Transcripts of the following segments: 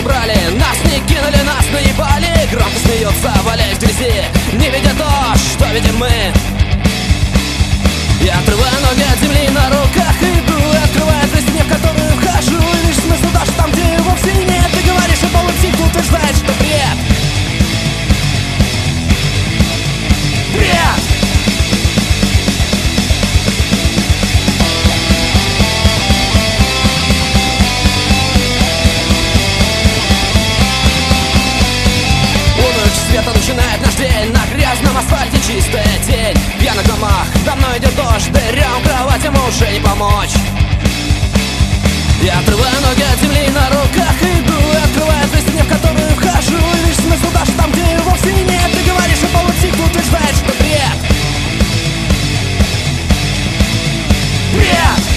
убрали. Нас не кинули, нас наебали. Громко смеются, валяясь в грязи, не видя то, что видим мы. Я отрываю ноги от земли, на руках иду и открываю дверь, в которую вхожу. И лишь смысл даже там, где его вовсе нет. Ты говоришь, и полупсих утверждает, что бред. Бред! Света начинает наш день. На грязном асфальте чистая тень. В пьяных домах давно идет дождь. Дырям кроватям уже не помочь. Я отрываю ноги от земли, на руках иду и открываю дверь, в которую вхожу. И лишь смысл даже там, где его вовсе нет. Ты говоришь, и полупсих утверждает, что бред. Бред!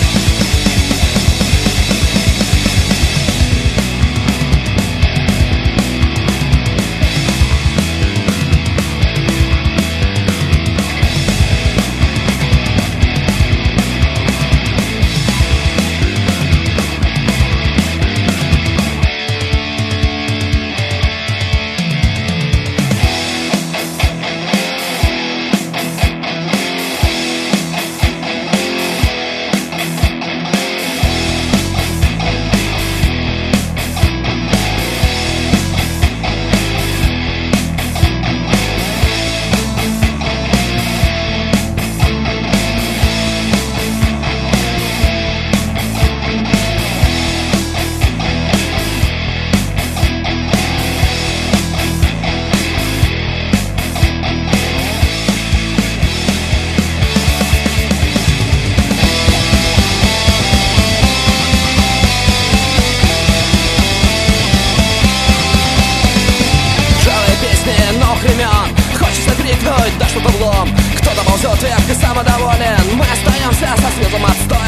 Хочется крикнуть, да что-то влом. Кто-то ползет вверх и самодоволен. Мы остаемся со светлым отстоем.